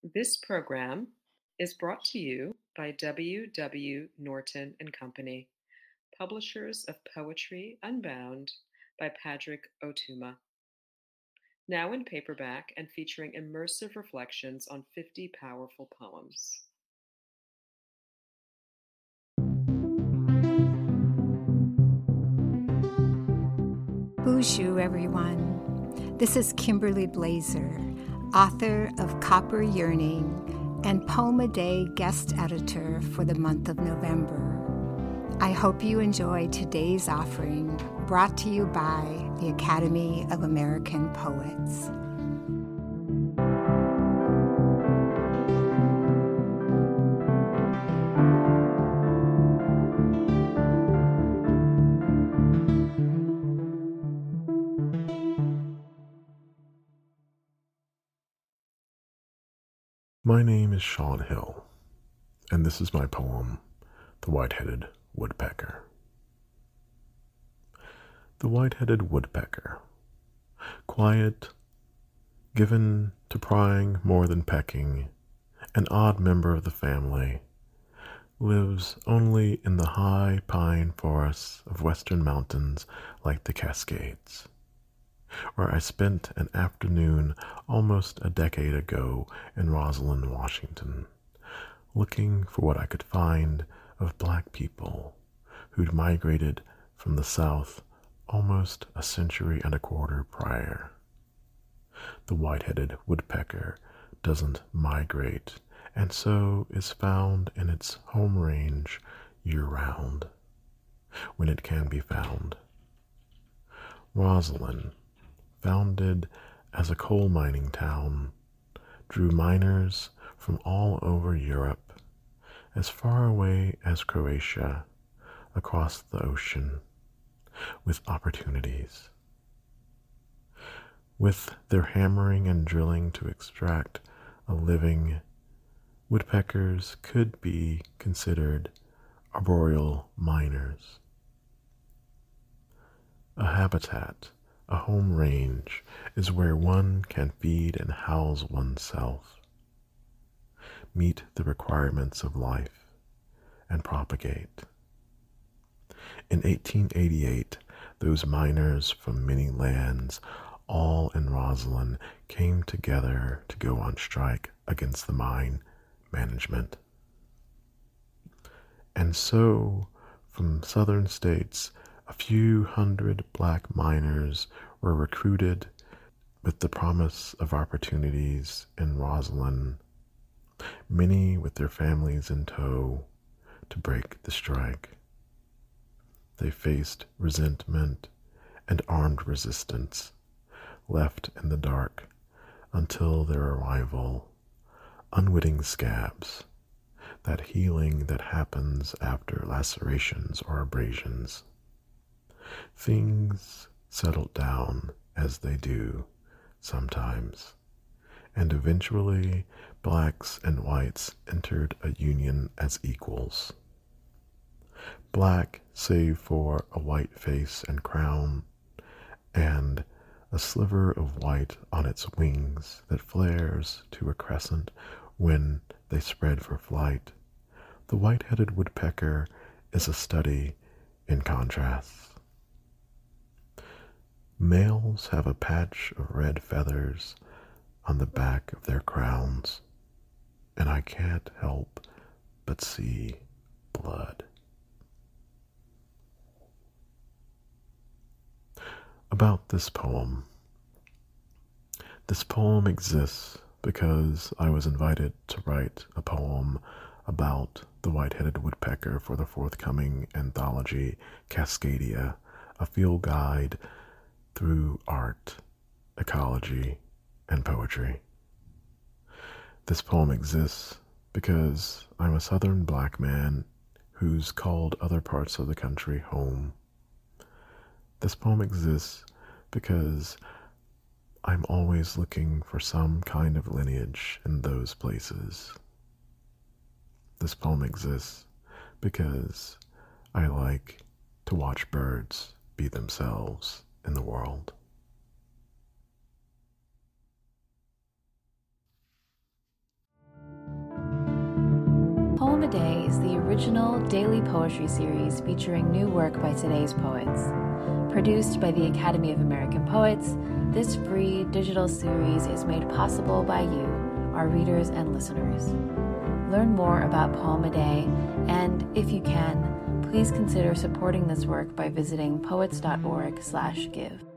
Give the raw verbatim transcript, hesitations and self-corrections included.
This program is brought to you by W. W. Norton and Company, publishers of Poetry Unbound by Padraig Ó Tuama. Now in paperback and featuring immersive reflections on fifty powerful poems. Bonjour, everyone. This is Kimberly Blazer, author of Copper Yearning and Poem a Day guest editor for the month of November. I hope you enjoy today's offering, brought to you by the Academy of American Poets. My name is Sean Hill, and this is my poem, The White-Headed Woodpecker. The white-headed woodpecker, quiet, given to prying more than pecking, an odd member of the family, lives only in the high pine forests of western mountains like the Cascades, where I spent an afternoon almost a decade ago in Rosslyn, Washington, looking for what I could find of black people who'd migrated from the South almost a century and a quarter prior. The white-headed woodpecker doesn't migrate, and so is found in its home range year-round, when it can be found. Rosslyn, founded as a coal mining town, drew miners from all over Europe, as far away as Croatia, across the ocean, with opportunities. With their hammering and drilling to extract a living, woodpeckers could be considered arboreal miners. A habitat, a home range, is where one can feed and house oneself, meet the requirements of life, and propagate. In eighteen eighty-eight, those miners from many lands, all in Rosslyn, came together to go on strike against the mine management. And so, from southern states, a few hundred black miners were recruited with the promise of opportunities in Rosslyn, many with their families in tow, to break the strike. They faced resentment and armed resistance, left in the dark until their arrival, unwitting scabs, that healing that happens after lacerations or abrasions. Things settled down as they do sometimes, and eventually blacks and whites entered a union as equals. Black save for a white face and crown, and a sliver of white on its wings that flares to a crescent when they spread for flight. The white-headed woodpecker is a study in contrasts. Males have a patch of red feathers on the back of their crowns, and I can't help but see blood. About this poem. This poem exists because I was invited to write a poem about the white-headed woodpecker for the forthcoming anthology Cascadia, a field guide through art, ecology, and poetry. This poem exists because I'm a southern black man who's called other parts of the country home. This poem exists because I'm always looking for some kind of lineage in those places. This poem exists because I like to watch birds be themselves in the world. Poem a Day is the original daily poetry series featuring new work by today's poets. Produced by the Academy of American Poets, this free digital series is made possible by you, our readers and listeners. Learn more about Poem a Day, and if you can, please consider supporting this work by visiting poets dot org slash give.